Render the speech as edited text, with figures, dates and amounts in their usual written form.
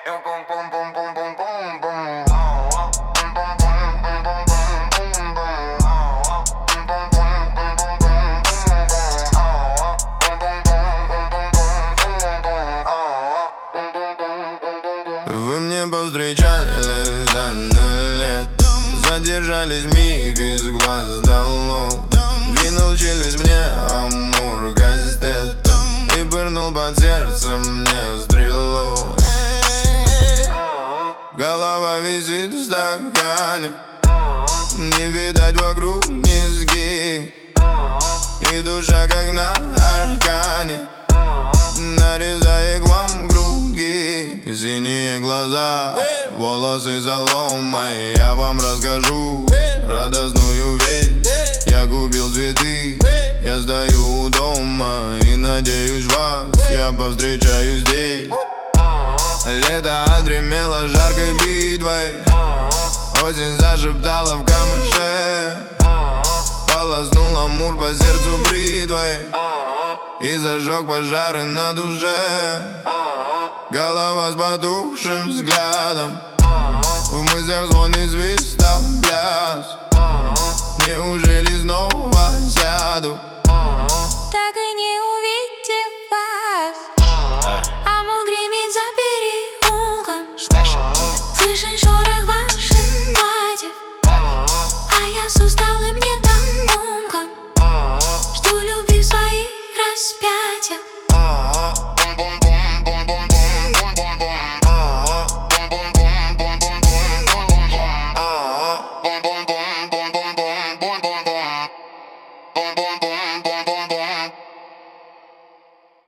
Вы мне повстречались за 0 лет, задержались миг из глаз долой. Двинул челюсть мне амур кастетом и пырнул под сердце мне стрелой. Голова висит в стакане, не видать вокруг низги, и душа как на аркане нарезает к вам круги. Синие глаза, волосы соломой. Я вам расскажу радостную весть. Я купил цветы, я стою у дома и надеюсь вас я повстречаю здесь. Лето отгремело жаркой битвой, осень зашептала в камыше, полоснул амур по сердцу бритвой и зажег пожары на душе. Голова с потухшим взглядом, в мыслях звонит звезда пляс. Неужели снова сяду? Так и не